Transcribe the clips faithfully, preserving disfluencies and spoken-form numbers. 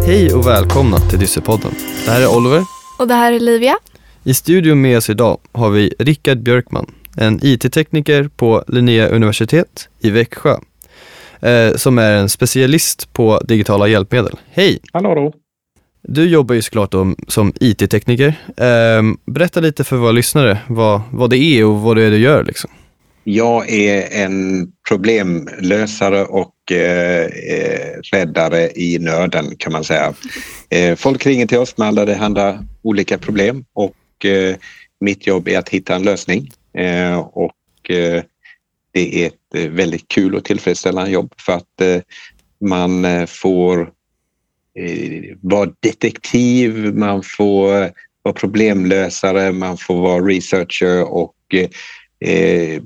Hej och välkomna till Dyssepodden. Det här är Oliver. Och det här är Livia. I studion med oss idag har vi Rickard Björkman, en I T-tekniker på Linnea universitet i Växjö, eh, som är en specialist på digitala hjälpmedel. Hej! Hallå då! Du jobbar ju såklart då som I T-tekniker. Eh, berätta lite för våra lyssnare vad, vad det är och vad det är du gör liksom. Jag är en problemlösare och eh, räddare i nöden kan man säga. Eh, folk ringer till oss med alla det handlar olika problem och eh, mitt jobb är att hitta en lösning. Eh, och eh, det är ett väldigt kul och tillfredsställande jobb för att eh, man eh, får eh, vara detektiv, man får vara problemlösare, man får vara researcher och eh, Eh,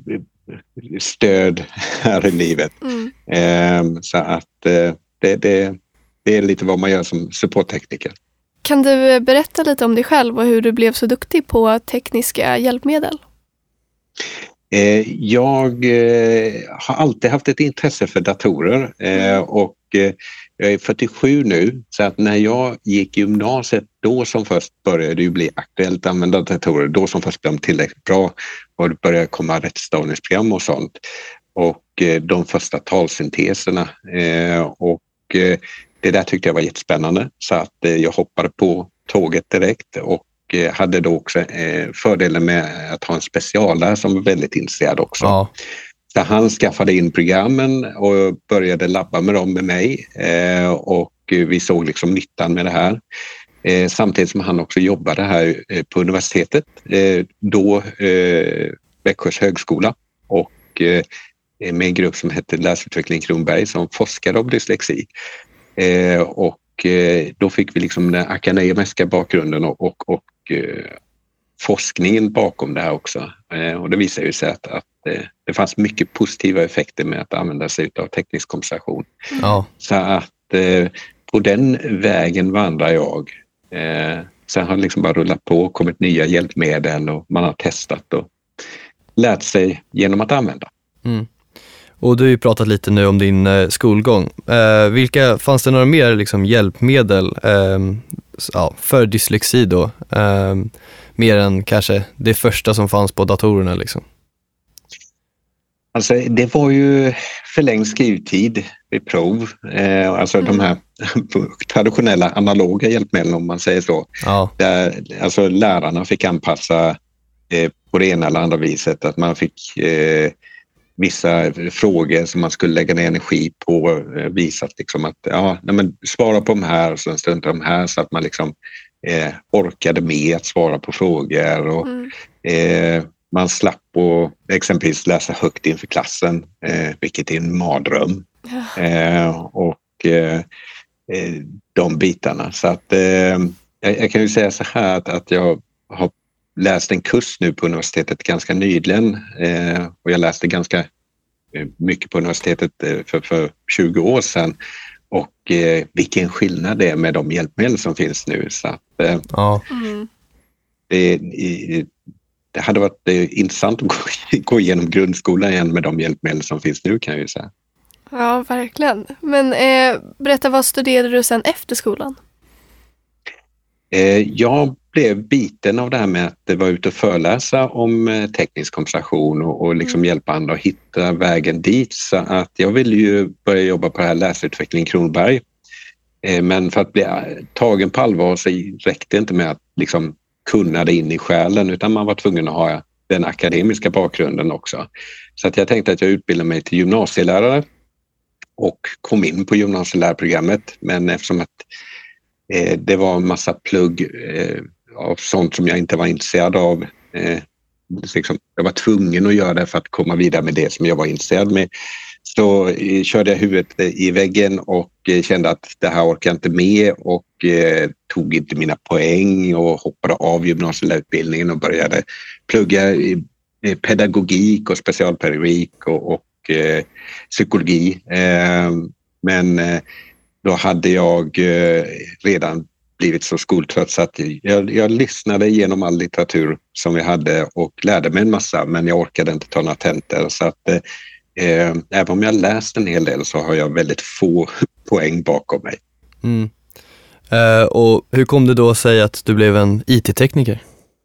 stöd här i livet. Mm. Eh, så att eh, det, det, det är lite vad man gör som supporttekniker. Kan du berätta lite om dig själv och hur du blev så duktig på tekniska hjälpmedel? Eh, jag eh, har alltid haft ett intresse för datorer eh, mm. och eh, jag är fyrtiosju nu, så att när jag gick i gymnasiet, då som först började det bli aktuellt att använda datorer, då som först blev de tillräckligt bra och det började komma rättstavningsprogram och sånt. Och eh, de första talsynteserna eh, och eh, det där tyckte jag var jättespännande, så att eh, jag hoppade på tåget direkt och eh, hade då också eh, fördelen med att ha en specialare som var väldigt intresserad också. Ja. Så han skaffade in programmen och började labba med dem med mig eh, och vi såg liksom nyttan med det här. Eh, samtidigt som han också jobbade här eh, på universitetet, eh, då eh, Växjös högskola och eh, med en grupp som hette Läsutveckling Kronberg som forskade om dyslexi. Eh, och eh, då fick vi liksom den akademiska bakgrunden och, och, och eh, forskningen bakom det här också. Eh, och det visar ju sig att, att eh, det fanns mycket positiva effekter med att använda sig av teknisk kompensation. Mm. Så att eh, på den vägen vandrar jag. Eh, sen har det liksom bara rullat på och kommit nya hjälpmedel och man har testat och lärt sig genom att använda. Mm. Och du har ju pratat lite nu om din eh, skolgång. Eh, vilka, fanns det några mer liksom, hjälpmedel eh, ja, för dyslexi då? Eh, mer än kanske det första som fanns på datorerna liksom? Alltså det var ju förlängd skrivtid vid prov. Eh, alltså mm. de här traditionella analoga hjälpmedlen om man säger så. Ja. Där, alltså lärarna fick anpassa eh, på det ena eller andra viset. Att man fick eh, vissa frågor som man skulle lägga ner energi på. Eh, visat liksom att ja, nej, men svara på de här och sen strunta de här så att man liksom eh, orkade med att svara på frågor. Och, mm. eh, man slapp på exempelvis läsa högt inför klassen, eh, vilket är en mardröm. Ja. Eh, och eh, de bitarna. Så att eh, jag, jag kan ju säga så här att, att jag har läst en kurs nu på universitetet ganska nyligen. Eh, och jag läste ganska mycket på universitetet för, för tjugo år sedan. Och eh, vilken skillnad det är med de hjälpmedel som finns nu. Så att eh, ja. mm. det i, Det hade varit eh, intressant att gå, gå igenom grundskolan igen med de hjälpmedel som finns nu kan jag ju säga. Ja, verkligen. Men eh, berätta, vad studerade du sen efter skolan? Eh, jag blev biten av det här med att vara ute och föreläsa om eh, teknisk kompensation och, och liksom mm. hjälpa andra att hitta vägen dit. Så att jag ville ju börja jobba på det här Läsutveckling Kronberg. Eh, men för att bli tagen på allvar så räckte det inte med att liksom kunna det in i själen utan man var tvungen att ha den akademiska bakgrunden också. Så att jag tänkte att jag utbildade mig till gymnasielärare och kom in på gymnasielärarprogrammet, men eftersom att eh, det var en massa plugg eh, av sånt som jag inte var intresserad av, eh, liksom, jag var tvungen att göra det för att komma vidare med det som jag var intresserad med, så eh, körde jag huvudet i väggen och eh, kände att det här orkar jag inte med och eh, tog inte mina poäng och hoppade av gymnasielärarutbildningen och började plugga i, i pedagogik och specialpedagogik och, och eh, psykologi. Eh, men eh, då hade jag eh, redan blivit så skoltrött så att jag, jag lyssnade igenom all litteratur som vi hade och lärde mig en massa, men jag orkade inte ta några tentor. Så att eh, även om jag läst en hel del så har jag väldigt få poäng bakom mig. Mm. Uh, och hur kom det då att säga att du blev en I T-tekniker?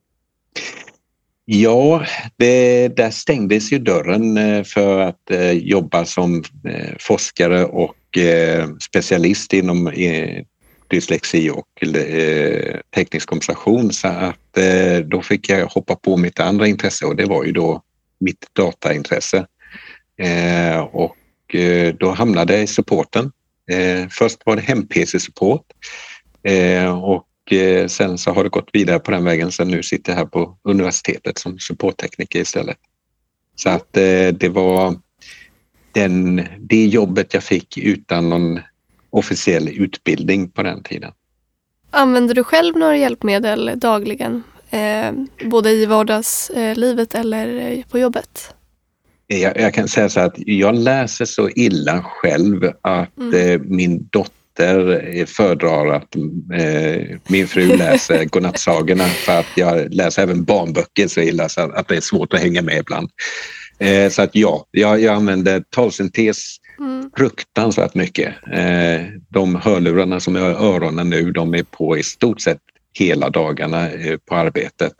Ja, det, där stängdes ju dörren för att eh, jobba som eh, forskare och eh, specialist inom eh, dyslexi och eh, teknisk kompensation, så att eh, då fick jag hoppa på mitt andra intresse, och det var ju då mitt dataintresse. Eh, och eh, då hamnade jag i supporten. Eh, först var det hem-P C-support eh, och eh, sen så har det gått vidare på den vägen, så nu sitter jag här på universitetet som supporttekniker istället. Så att eh, det var den, det jobbet jag fick utan någon officiell utbildning på den tiden. Använder du själv några hjälpmedel dagligen? Eh, både i vardagslivet eller på jobbet? Jag, jag kan säga så att jag läser så illa själv att mm. eh, min dotter föredrar att eh, min fru läser godnattsagorna, för att jag läser även barnböcker så illa så att det är svårt att hänga med ibland. Eh, så att ja, jag, jag använder talsyntes mm. fruktansvärt mycket. Eh, de hörlurarna som jag har i öronen nu, de är på i stort sett hela dagarna eh, på arbetet.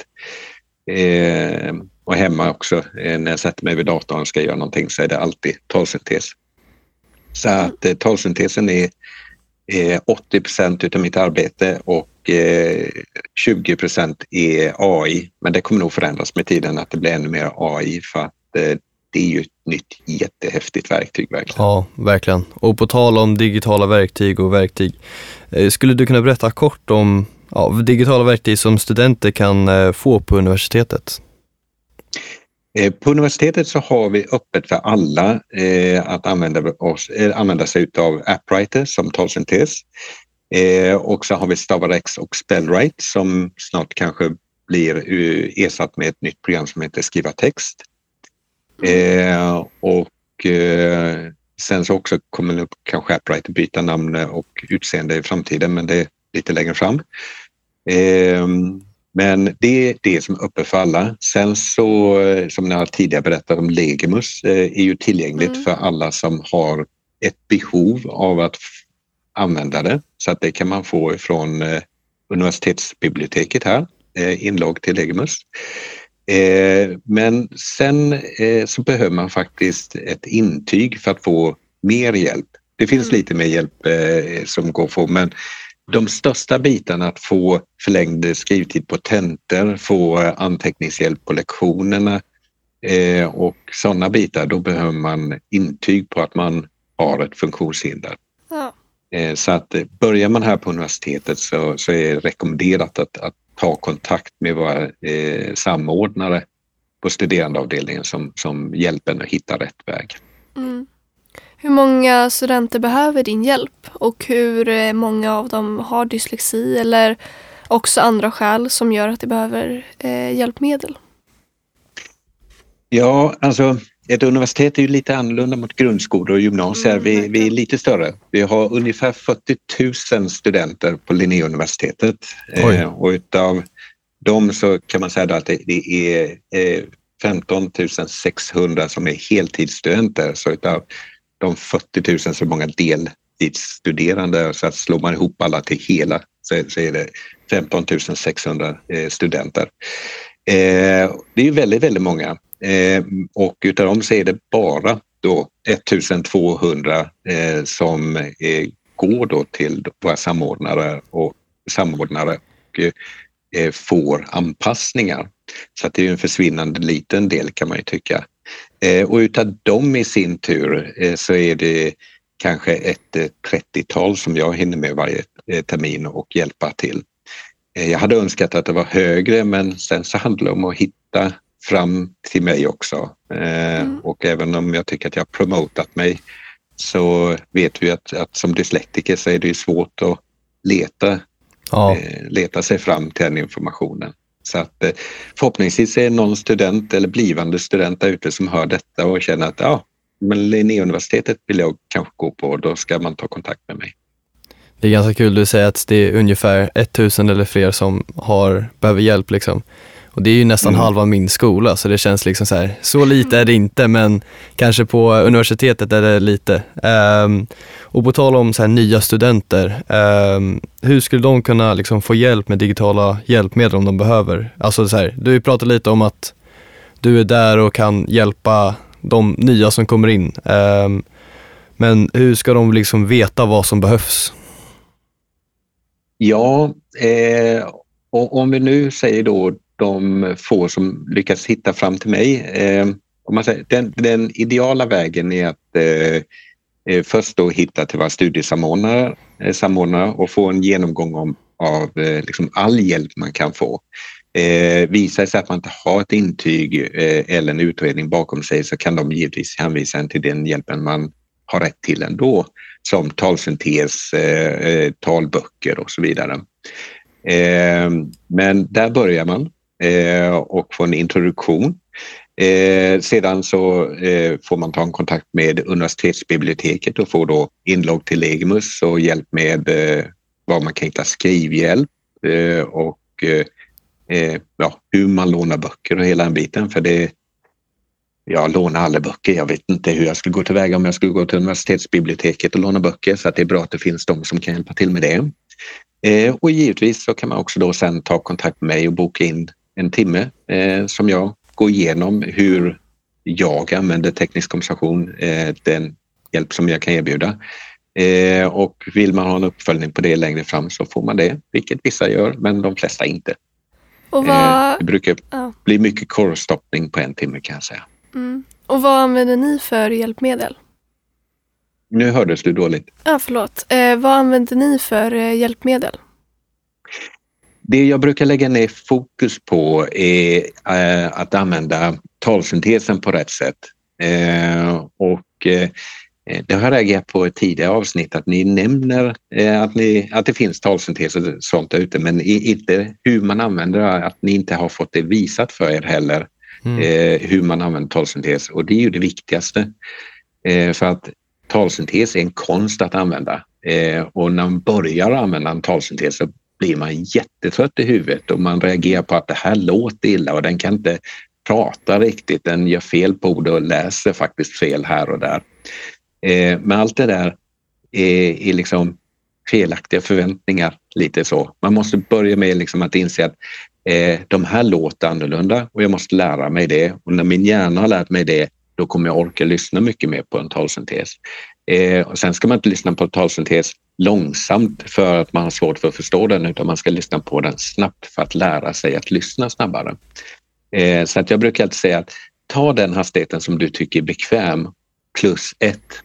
Eh, och hemma också, eh, när jag sätter mig vid datorn och ska göra någonting, så är det alltid talsyntes. Så att eh, talsyntesen är eh, åttio procent utav mitt arbete och eh, tjugo procent är A I. Men det kommer nog förändras med tiden, att det blir ännu mer A I, för att eh, det är ju ett nytt jättehäftigt verktyg verkligen. Ja, verkligen. Och på tal om digitala verktyg och verktyg, eh, skulle du kunna berätta kort om ja, digitala verktyg som studenter kan eh, få på universitetet? På universitetet så har vi öppet för alla eh, att använda, oss, eh, använda sig av AppWriter som talsyntes. Eh, och så har vi Stavarex och Spellwrite som snart kanske blir uh, ersatt med ett nytt program som heter Skriva text. Eh, och eh, sen så också kommer nu kanske AppWriter byta namn och utseende i framtiden, men det är lite längre fram. Eh, Men det är det som är uppe för alla. Sen så, som jag tidigare berättade om, Legimus är ju tillgängligt mm. för alla som har ett behov av att använda det. Så att det kan man få från universitetsbiblioteket här, inlogg till Legimus. Men sen så behöver man faktiskt ett intyg för att få mer hjälp. Det finns mm. lite mer hjälp som går att få, men de största bitarna, att få förlängd skrivtid på tentor, få anteckningshjälp på lektionerna eh, och sådana bitar, då behöver man intyg på att man har ett funktionshinder. Ja. Eh, så att börjar man här på universitetet så, så är det rekommenderat att, att ta kontakt med våra eh, samordnare på studerandeavdelningen som, som hjälper en att hitta rätt väg. Mm. Hur många studenter behöver din hjälp och hur många av dem har dyslexi eller också andra skäl som gör att de behöver eh, hjälpmedel? Ja, alltså ett universitet är ju lite annorlunda mot grundskolor och gymnasier. Mm, vi, vi är lite större. Vi har ungefär fyrtio tusen studenter på Linnéuniversitetet eh, och utav dem så kan man säga att det, det är eh, femton tusen sexhundra som är heltidsstudenter, så utav de fyrtio tusen så många deltidsstuderande, så att slår man ihop alla till hela så, så är det femton tusen sexhundra eh, studenter. Eh, det är ju väldigt, väldigt många eh, och utav dem så är det bara då ettusentvåhundra eh, som eh, går då till våra samordnare och samordnare och eh, får anpassningar. Så att det är en försvinnande liten del kan man ju tycka. Eh, och utav dem i sin tur eh, så är det kanske ett eh, trettiotal som jag hinner med varje eh, termin och hjälpa till. Eh, jag hade önskat att det var högre, men sen så handlar det om att hitta fram till mig också. Eh, mm. Och även om jag tycker att jag har promotat mig så vet vi att, att som dyslektiker så är det ju svårt att leta, ja. eh, leta sig fram till den informationen. Så att förhoppningsvis är någon student eller blivande student där ute som hör detta och känner att ja, men Linnéuniversitetet vill jag kanske gå på, då ska man ta kontakt med mig. Det är ganska kul, du säger att det är ungefär tusen eller fler som har, behöver hjälp liksom. Och det är ju nästan mm. halva min skola, så det känns liksom så här, så lite är det inte, men kanske på universitetet är det lite. Um, och på tal om så här nya studenter, um, hur skulle de kunna liksom få hjälp med digitala hjälpmedel om de behöver? Alltså så här, du har ju pratat lite om att du är där och kan hjälpa de nya som kommer in. Um, men hur ska de liksom veta vad som behövs? Ja, eh, och om vi nu säger då de få som lyckas hitta fram till mig. Eh, om man säger, den, den ideala vägen är att eh, först då hitta till våra studiesamordnare eh, samordnare och få en genomgång om, av eh, liksom all hjälp man kan få. Eh, visar sig att man inte har ett intyg eh, eller en utredning bakom sig, så kan de givetvis hänvisa en till den hjälpen man har rätt till ändå, som talsyntes, eh, talböcker och så vidare. Eh, men där börjar man eh, och får en introduktion. Eh, sedan så eh, får man ta en kontakt med universitetsbiblioteket och få då inlogg till Legimus och hjälp med eh, vad man kan hitta skrivhjälp eh, och eh, ja, hur man lånar böcker och hela den biten. För det, jag lånar alla böcker. Jag vet inte hur jag skulle gå tillväga om jag skulle gå till universitetsbiblioteket och låna böcker, så att det är bra att det finns de som kan hjälpa till med det. Eh, och givetvis så kan man också då sen ta kontakt med mig och boka in en timme eh, som jag går igenom hur jag använder teknisk kompensation, eh, den hjälp som jag kan erbjuda. Eh, och vill man ha en uppföljning på det längre fram så får man det, vilket vissa gör, men de flesta inte. Och vad... eh, det brukar ja. bli mycket korvstoppning på en timme, kan jag säga. Mm. Och vad använder ni för hjälpmedel? Nu hördes du dåligt. Ja, förlåt. Eh, vad använder ni för eh, hjälpmedel? Det jag brukar lägga ner fokus på är eh, att använda talsyntesen på rätt sätt. Eh, och eh, det har jag reagerat på ett tidigare avsnitt, att ni nämner eh, att, ni, att det finns talsyntes och sånt där ute, men inte hur man använder det, att ni inte har fått det visat för er heller. Mm. Eh, hur man använder talsyntes, och det är ju det viktigaste. Eh, för att talsyntes är en konst att använda. Eh, och när man börjar använda en talsyntes så blir man jättetrött i huvudet och man reagerar på att det här låter illa och den kan inte prata riktigt, den gör fel på ord och läser faktiskt fel här och där. Eh, men allt det där är, är liksom felaktiga förväntningar, lite så. Man måste börja med liksom att inse att eh, de här låter annorlunda och jag måste lära mig det. Och när min hjärna har lärt mig det, då kommer jag orka lyssna mycket mer på en talsyntes. Eh, och sen ska man inte lyssna på en talsyntes långsamt för att man har svårt för att förstå den, utan man ska lyssna på den snabbt för att lära sig att lyssna snabbare. Eh, så att jag brukar alltid säga att ta den hastigheten som du tycker är bekväm plus ett.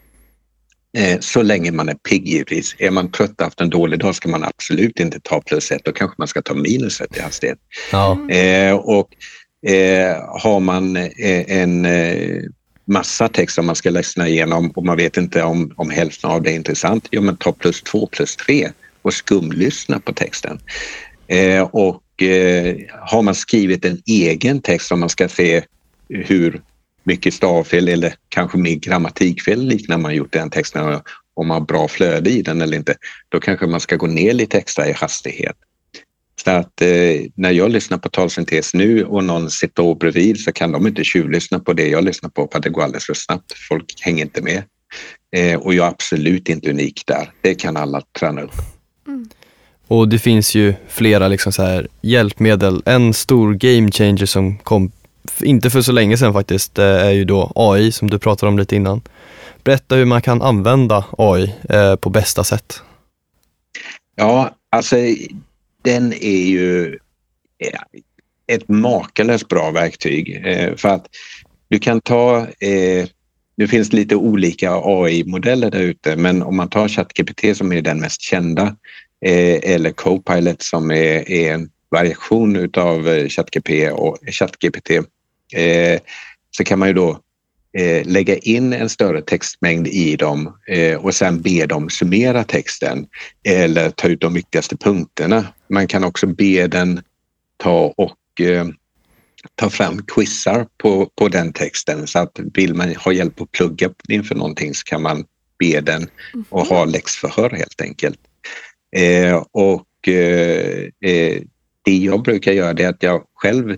Eh, så länge man är pigg givetvis. Är man trött och haft en dålig dag ska man absolut inte ta plus ett. Då kanske man ska ta minus ett i hastighet. Ja. Eh, och eh, har man eh, en eh, massa text som man ska läsa igenom och man vet inte om, om hälften av det är intressant, ja men ta plus två, plus tre och skumlyssna på texten. Eh, och eh, har man skrivit en egen text som man ska se hur mycket stavfel eller kanske mer grammatikfel liknande man gjort den texten, om man har bra flöde i den eller inte, då kanske man ska gå ner lite extra i hastighet. Så att eh, när jag lyssnar på talsyntes nu och någon sitter bredvid så kan de inte tjuvlyssna på det jag lyssnar på, för att det går alldeles för snabbt. Folk hänger inte med. Eh, och jag är absolut inte unik där. Det kan alla träna upp. Mm. Och det finns ju flera liksom så här hjälpmedel. En stor game changer som kom inte för så länge sedan faktiskt är ju då A I, som du pratade om lite innan. Berätta hur man kan använda A I eh, på bästa sätt. Ja, alltså den är ju ett makalöst bra verktyg. Eh, för att du kan ta, eh, nu finns lite olika A I-modeller där ute, men om man tar ChatGPT som är den mest kända, eh, eller Copilot som är, är en variation utav ChatGPT och ChatGPT, eh, så kan man ju då eh, lägga in en större textmängd i dem eh, och sen be dem summera texten eller ta ut de viktigaste punkterna. Man kan också be den ta och eh, ta fram quizar på, på den texten, så att vill man ha hjälp att plugga inför någonting så kan man be den och ha läxförhör helt enkelt. Eh, och eh, eh, det jag brukar göra är att jag själv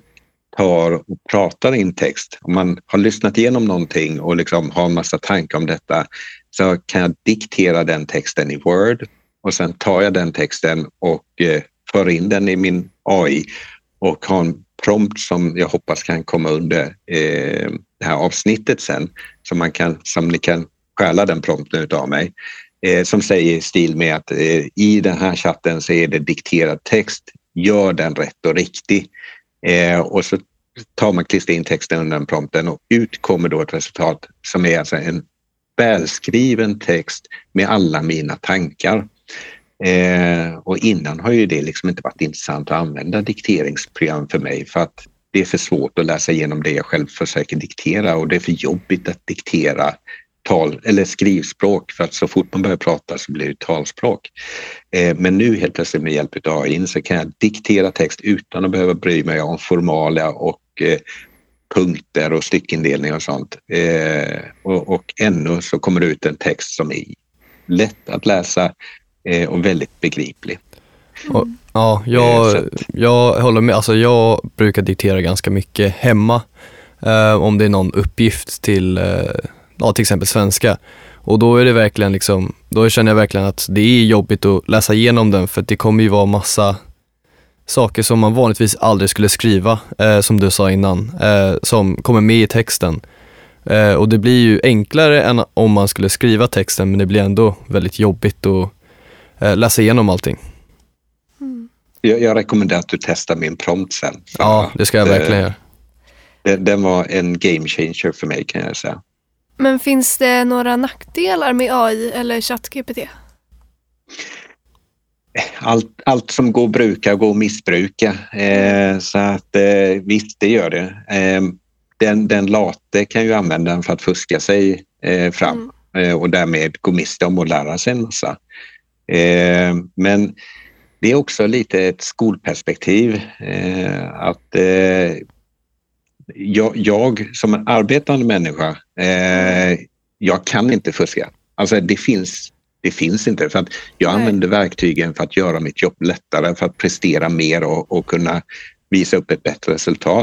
tar och pratar in text, om man har lyssnat igenom någonting och liksom har en massa tankar om detta, så kan jag diktera den texten i Word och sen tar jag den texten och eh, för in den i min A I och har en prompt som jag hoppas kan komma under eh, det här avsnittet sen, så man kan, som ni kan stjäla den prompten utav mig, eh, som säger i stil med att eh, i den här chatten så är det dikterad text, gör den rätt och riktig. Eh, och så tar man klistrar in texten under den prompten och ut kommer då ett resultat som är alltså en välskriven text med alla mina tankar. Eh, och innan har ju det liksom inte varit intressant att använda dikteringsprogram för mig, för att det är för svårt att läsa igenom det jag själv försöker diktera, och det är för jobbigt att diktera tal eller skrivspråk, för att så fort man börjar prata så blir det talspråk. Eh, men nu helt plötsligt med hjälp av A I så kan jag diktera text utan att behöva bry mig om formalia och eh, punkter och styckindelning och sånt. Eh, och, och ännu så kommer det ut en text som är lätt att läsa eh, och väldigt begriplig. Och, ja, jag, jag håller med. Alltså, jag brukar diktera ganska mycket hemma eh, om det är någon uppgift till, eh, ja, till exempel svenska. Och då är det verkligen liksom, då känner jag verkligen att det är jobbigt att läsa igenom den, för att det kommer ju vara massa saker som man vanligtvis aldrig skulle skriva, eh, som du sa innan, eh, som kommer med i texten. Eh, och det blir ju enklare än om man skulle skriva texten, men det blir ändå väldigt jobbigt att eh, läsa igenom allting. Mm. Jag, jag rekommenderar att du testar min prompt sen. Ja, det ska jag verkligen göra. Den, den var en game changer för mig, kan jag säga. Men finns det några nackdelar med A I eller ChatGPT? Allt, allt som går att bruka går att missbruka. Eh, så att eh, visst, det gör det. Eh, den, den late kan ju använda den för att fuska sig eh, fram mm. eh, och därmed gå miste om att lära sig en massa. Eh, men det är också lite ett skolperspektiv. Eh, att eh, jag, jag som en arbetande människa, eh, jag kan inte fuska. Alltså det finns Det finns inte, för att jag Nej. använder verktygen för att göra mitt jobb lättare, för att prestera mer och, och kunna visa upp ett bättre resultat.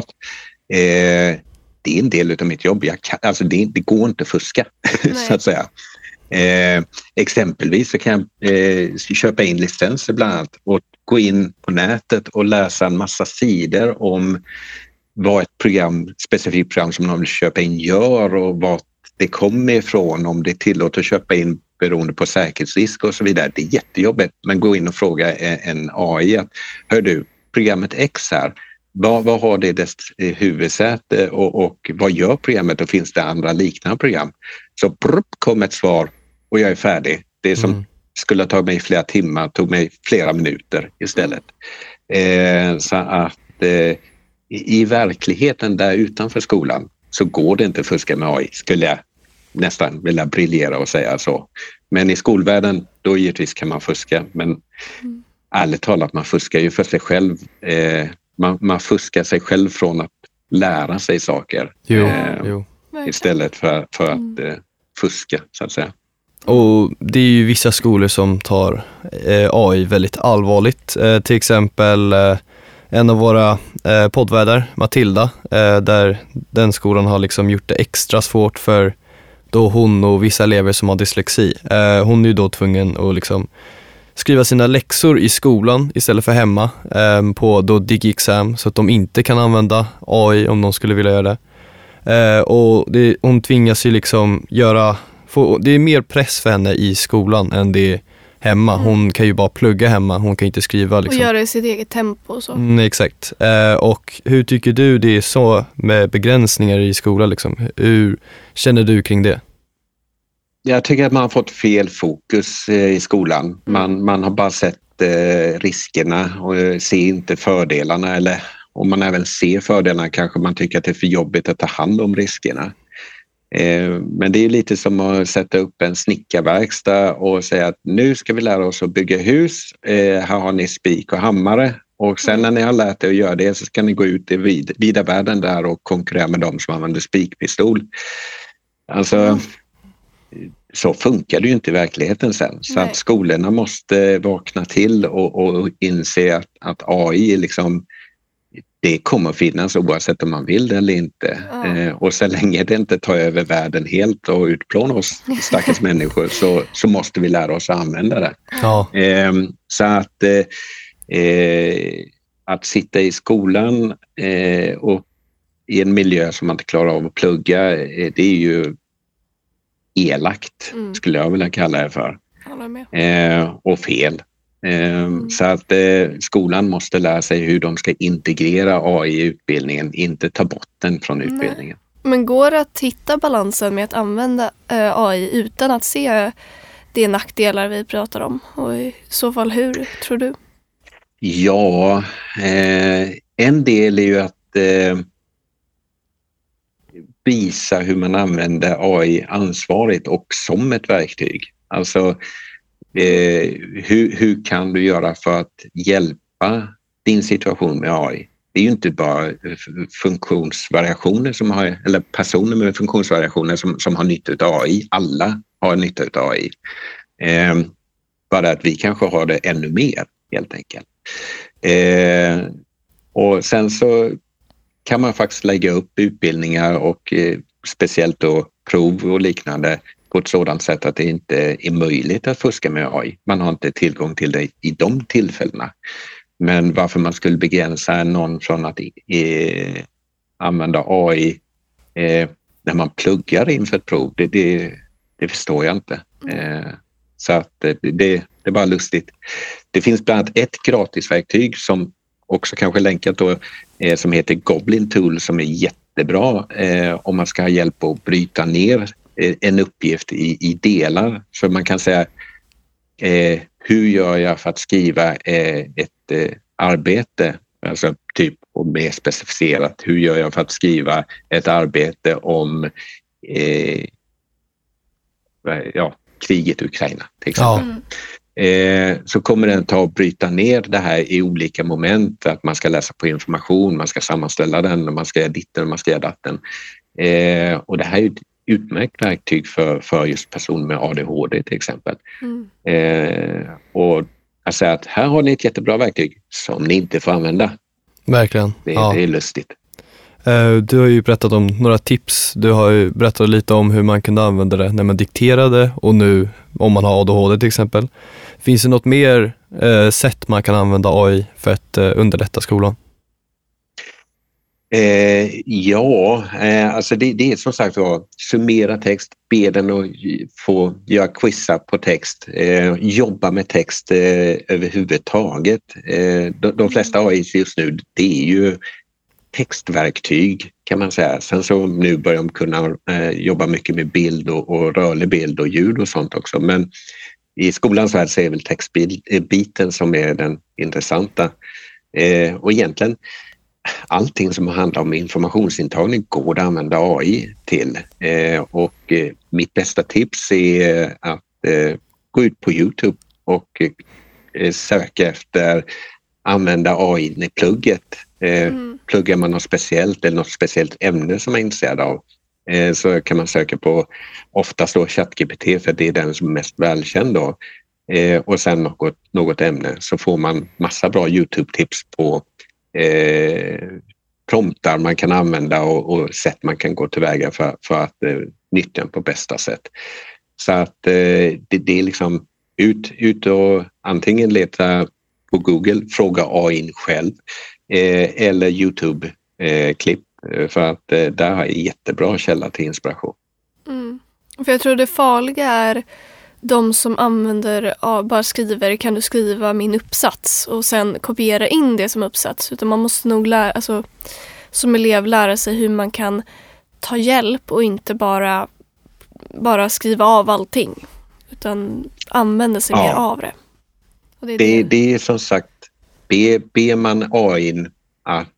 Eh, det är en del av mitt jobb. Jag kan, alltså det, det går inte att fuska, så att säga. Eh, exempelvis så kan jag eh, köpa in licenser bland annat och gå in på nätet och läsa en massa sidor om vad ett program, specifikt program som man vill köpa in gör och vad det kommer ifrån, om det är tillåtet att köpa in beroende på säkerhetsrisk och så vidare. Det är jättejobbigt, men gå in och fråga en A I att, hör du, programmet X här, vad, vad har det dess huvudsäte och, och vad gör programmet, och finns det andra liknande program? Så prupp, kom ett svar och jag är färdig. Det som mm. skulle ha tagit mig flera timmar tog mig flera minuter istället. Eh, så att eh, i, i verkligheten där utanför skolan så går det inte att fuska med A I, skulle jag nästan vilja briljera och säga så. Men i skolvärlden, då givetvis kan man fuska. Men mm. ärligt talat, man fuskar ju för sig själv. Eh, man, man fuskar sig själv från att lära sig saker. Jo, eh, jo. Istället för, för att mm. eh, fuska, så att säga. Och det är ju vissa skolor som tar eh, A I väldigt allvarligt. Eh, till exempel eh, en av våra eh, poddvärdar, Matilda, eh, där den skolan har liksom gjort det extra svårt för då hon och vissa elever som har dyslexi. Eh, hon är ju då tvungen att liksom skriva sina läxor i skolan istället för hemma eh, på då DigiExam, så att de inte kan använda A I om de skulle vilja göra det. Eh, och det, hon tvingas ju liksom göra, få, det är mer press för henne i skolan än det är hemma. Mm. Hon kan ju bara plugga hemma, hon kan inte skriva. Liksom. Och göra i sitt eget tempo och så. Mm, exakt. Eh, och hur tycker du det är så med begränsningar i skolan? Liksom? Hur känner du kring det? Jag tycker att man har fått fel fokus eh, i skolan. Man, man har bara sett eh, riskerna och eh, ser inte fördelarna. Eller om man även ser fördelarna kanske man tycker att det är för jobbigt att ta hand om riskerna. Eh, men det är lite som att sätta upp en snickarverkstad och säga att nu ska vi lära oss att bygga hus. Eh, här har ni spik och hammare. Och sen när ni har lärt er att göra det så ska ni gå ut i vid, vida världen där och konkurrera med dem som använder spikpistol. Alltså... Så funkar det ju inte i verkligheten sen. Så Nej. Att skolorna måste vakna till och, och inse att, att A I är liksom det kommer finnas oavsett om man vill det eller inte. Ja. Eh, och så länge det inte tar över världen helt och utplånar oss stackars människor så, så måste vi lära oss att använda det. Ja. Eh, så att, eh, att sitta i skolan eh, och i en miljö som man inte klarar av att plugga, eh, det är ju elakt, Mm. skulle jag vilja kalla det för. Håller med. Eh, och fel. Eh, Mm. Så att eh, skolan måste lära sig hur de ska integrera A I i utbildningen, inte ta bort den från Nej. utbildningen. Men går det att hitta balansen med att använda eh, A I utan att se de nackdelar vi pratar om? Och i så fall hur, tror du? Ja, eh, en del är ju att eh, visa hur man använder A I ansvarigt och som ett verktyg. Alltså eh, hur, hur kan du göra för att hjälpa din situation med A I? Det är ju inte bara funktionsvariationer som har, eller personer med funktionsvariationer som, som har nytta av A I. Alla har nytta av A I. Eh, bara att vi kanske har det ännu mer helt enkelt. Eh, och sen så kan man faktiskt lägga upp utbildningar och eh, speciellt då prov och liknande på ett sådant sätt att det inte är möjligt att fuska med A I. Man har inte tillgång till det i de tillfällena. Men varför man skulle begränsa någon från att eh, använda A I eh, när man pluggar inför ett prov, det, det, det förstår jag inte. Eh, så att det, det, det är bara lustigt. Det finns bland annat ett gratisverktyg som också kanske länkat då, eh, som heter Goblin Tool som är jättebra eh, om man ska ha hjälp att bryta ner eh, en uppgift i, i delar. Så man kan säga eh, hur gör jag för att skriva eh, ett eh, arbete, alltså typ och mer specificerat, hur gör jag för att skriva ett arbete om eh, ja, kriget i Ukraina till exempel. Mm. Eh, så kommer den ta och bryta ner det här i olika moment, att man ska läsa på information, man ska sammanställa den och man ska göra ditten och man ska göra datten. Eh, och det här är ett utmärkt verktyg för, för just personer med A D H D till exempel. Mm. Eh, och jag säger att här har ni ett jättebra verktyg som ni inte får använda. Verkligen. Det, Ja. det är lustigt. Eh, Du har ju berättat om några tips. Du har ju berättat lite om hur man kunde använda det när man dikterade och nu om man har A D H D till exempel. Finns det något mer eh, sätt man kan använda A I för att eh, underlätta skolan? Eh, ja, eh, alltså det, det är som sagt att summera text, be den att få göra quizar på text, eh, jobba med text eh, överhuvudtaget. Eh, de, de flesta A I just nu, det är ju textverktyg kan man säga. Sen så nu börjar de kunna eh, jobba mycket med bild och, och rörlig bild och ljud och sånt också. Men i skolans värld så är väl textbiten som är den intressanta. Eh, och egentligen allting som handlar om informationsintagning går att använda A I till. Eh, och eh, mitt bästa tips är att eh, gå ut på YouTube och eh, söka efter använda A I i plugget. Eh, Mm. Pluggar man något speciellt eller något speciellt ämne som man är intresserad av eh, så kan man söka på oftast då ChatGPT för det är den som är mest välkänd då. Eh, och sen något, något ämne så får man massa bra YouTube-tips på eh, promptar man kan använda och, och sätt man kan gå tillväga för, för att eh, nyttja den på bästa sätt. Så att eh, det, det är liksom ut, ut och antingen leta på Google, fråga A I själv eh, eller YouTube-klipp eh, för att eh, där har jag jättebra källa till inspiration. Mm. För jag tror det farliga är de som använder, ja, bara skriver, kan du skriva min uppsats och sen kopiera in det som uppsats. Utan man måste nog lära, alltså, som elev lära sig hur man kan ta hjälp och inte bara, bara skriva av allting. Utan använda sig Ja. mer av det. Och det, är Det, det. det är som sagt, be, ber man A I att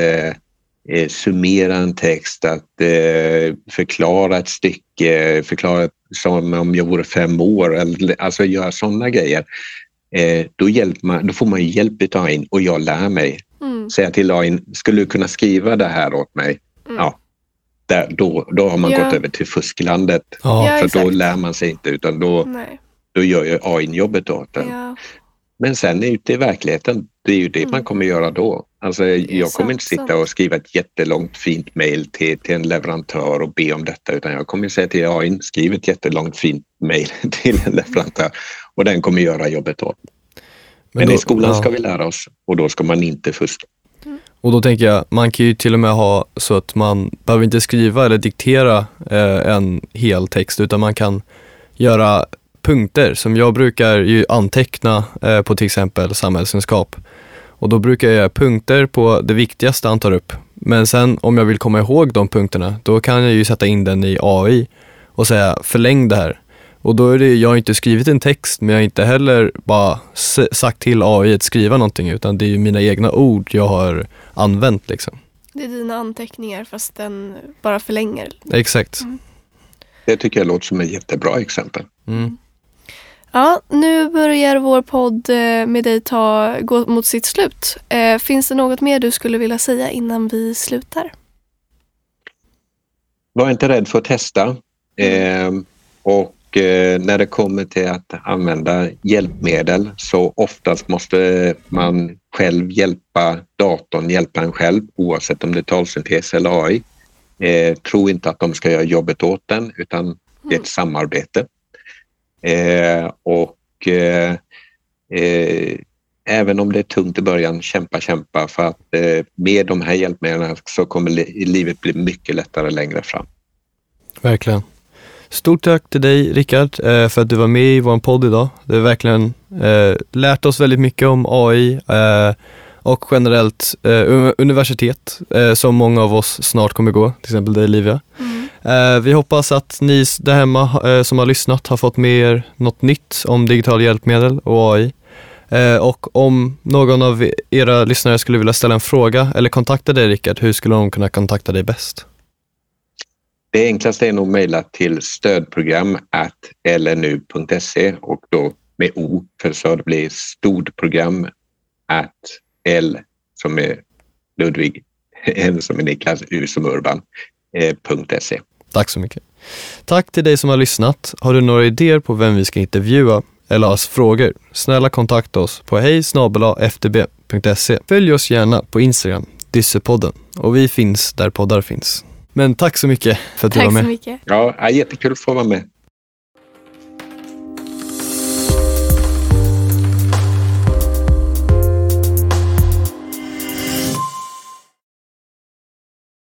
eh, summera en text, att eh, förklara ett stycke, förklara som om jag vore fem år, eller, alltså göra sådana grejer. Eh, då, hjälper man, då får man hjälp av A I och jag lär mig. Mm. Säga till A I, skulle du kunna skriva det här åt mig? Mm. Ja, där, då, då har man Ja. gått över till fusklandet. Ja. Ja, för då exakt. lär man sig inte utan då, Nej. då gör ju A I jobbet åt en. Ja. Men sen ute i verkligheten, det är ju det Mm. man kommer göra då. Alltså, jag kommer inte sitta sant. och skriva ett jättelångt fint mejl till, till en leverantör och be om detta, utan jag kommer säga till A I, skriv ett jättelångt fint mejl till en leverantör och den kommer göra jobbet åt. Men, Men då, i skolan ja. ska vi lära oss och då ska man inte fuska. Och då tänker jag, man kan ju till och med ha så att man behöver inte skriva eller diktera eh, en hel text, utan man kan göra punkter som jag brukar ju anteckna eh, på till exempel samhällskunskap. Och då brukar jag göra punkter på det viktigaste han tar upp. Men sen om jag vill komma ihåg de punkterna, då kan jag ju sätta in den i A I och säga förläng det här. Och då är det, jag har inte skrivit en text, men jag har inte heller bara sagt till A I att skriva någonting, utan det är ju mina egna ord jag har använt liksom. Det är dina anteckningar fast den bara förlänger. Exakt. Mm. Det tycker jag låter som ett jättebra exempel. Mm. Ja, nu börjar vår podd med dig ta, gå mot sitt slut. Eh, finns det något mer du skulle vilja säga innan vi slutar? Var inte rädd för att testa. Eh, och eh, när det kommer till att använda hjälpmedel så oftast måste man själv hjälpa datorn, hjälpa en själv oavsett om det är talsyntes eller A I. Eh, tro inte att de ska göra jobbet åt den, utan det är ett samarbete. Eh, och eh, eh, även om det är tungt i början, kämpa, kämpa för att eh, med de här hjälpmedlen så kommer li- livet bli mycket lättare längre fram. Verkligen. Stort tack till dig, Rickard, eh, för att du var med i vår podd idag. Det har verkligen eh, lärt oss väldigt mycket om A I eh, och generellt eh, universitet eh, som många av oss snart kommer gå, till exempel dig, Livia. Mm. Eh, vi hoppas att ni där hemma eh, som har lyssnat har fått med er något nytt om digitala hjälpmedel och A I. Eh, och om någon av era lyssnare skulle vilja ställa en fråga eller kontakta dig, Rickard, hur skulle de kunna kontakta dig bäst? Det enklaste är nog att mejla till stödprogram at l n u punkt se och då med O, för så det blir stordprogram at L som är Ludvig, N som är Niklas, U som Urban, eh, .se. Tack så mycket. Tack till dig som har lyssnat. Har du några idéer på vem vi ska intervjua eller har frågor? Snälla kontakta oss på hej snabel-a f d b punkt se. Följ oss gärna på Instagram, Dyssepodden. Och vi finns där poddar finns. Men tack så mycket för att du tack var med. Tack så mycket. Ja, jättekul att få vara med.